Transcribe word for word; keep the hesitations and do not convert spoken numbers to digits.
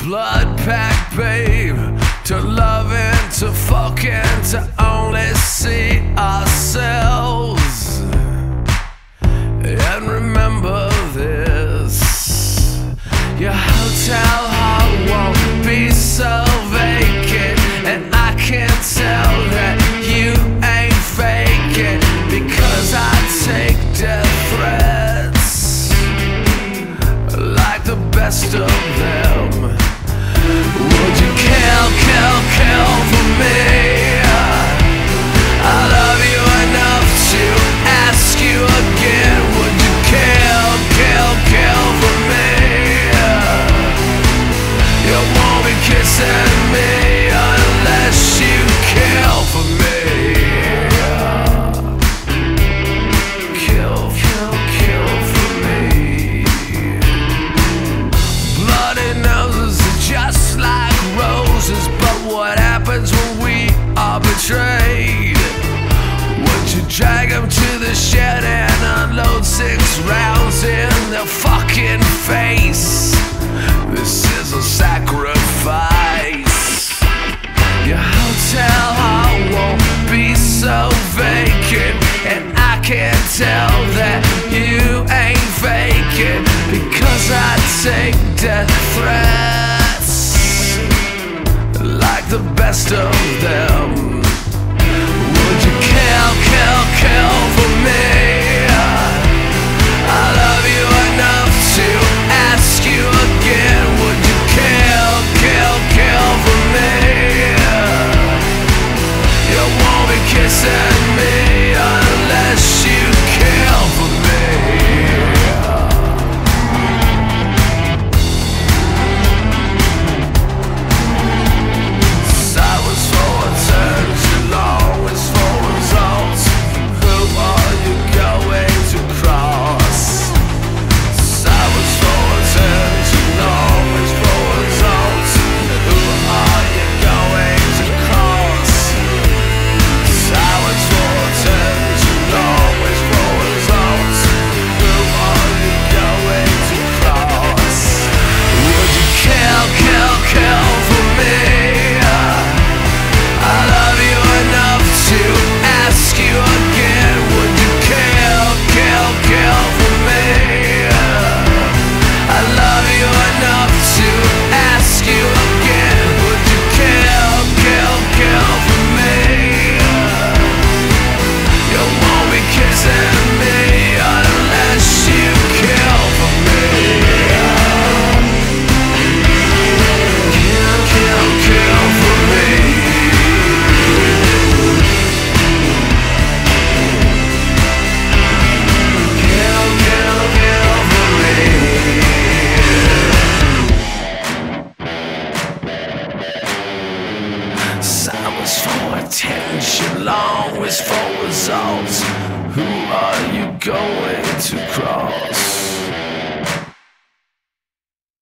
blood pack, babe, to love and to fuck and to only see ourselves. And remember this, your hotel heart won't be so vacant, and I can tell that you ain't faking, because I take death threats like the best of them. Would you kill, kill, kill for me? I love you enough to ask you again. Would you kill, kill, kill for me? You won't be kissing me unless you kill for me. Kill, kill, kill for me. Bloody noses are just like roses, but what happens when we are betrayed? Would you drag them to the shed and unload six rounds in their fucking face? This is a sacrifice. Your hotel heart won't be so vacant, and I can tell that you ain't faking, because I take death threats like the best of them. Would you kill, kill, kill for me? I love you enough to ask you again. Would you kill, kill, kill for me? You won't be kissing me unless you kill for me. Silence for attention, always for results. Who are you going to cross? Silence for attention, always for results. Who are you going to cross? Silence for attention, always for results. Who are you going to cross? Would you kill, kill, kill for me? I love you enough to ask you again. Would you kill, kill, kill for me? I love you enough to ask you again. Would you kill, kill, kill for me? You won't be kissing me unless you kill for me. Kill, kill, kill for me. Kill, kill, kill for me. Silence for attention, long wish for results. Who are you going